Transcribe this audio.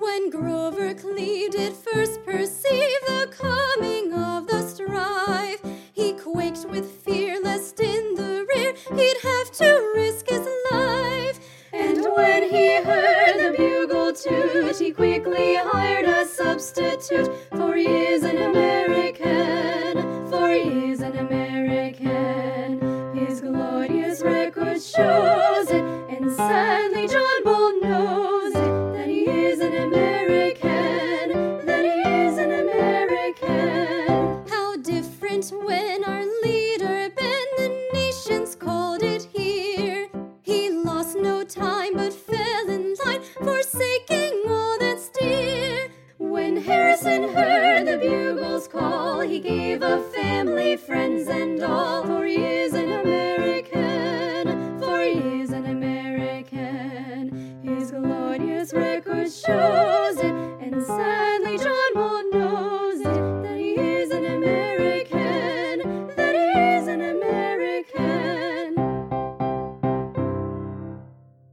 When Grover Cleave did first perceive the coming of the strife, he quaked with fear lest in the rear he'd have to risk his life. And when he heard the bugle toot, he quickly hired a substitute, for he is an American, for he is an American. His glorious record shows it, and sadly John Bull knows it, that he is an American, that he is an American. How different when our leader Ben the nations called it here. He lost no time but fell in line, forsaking all that's dear. When Harrison heard the bugle's call, he gave up family, friends, and all, for he is an American, for he is an American. His glorious record shows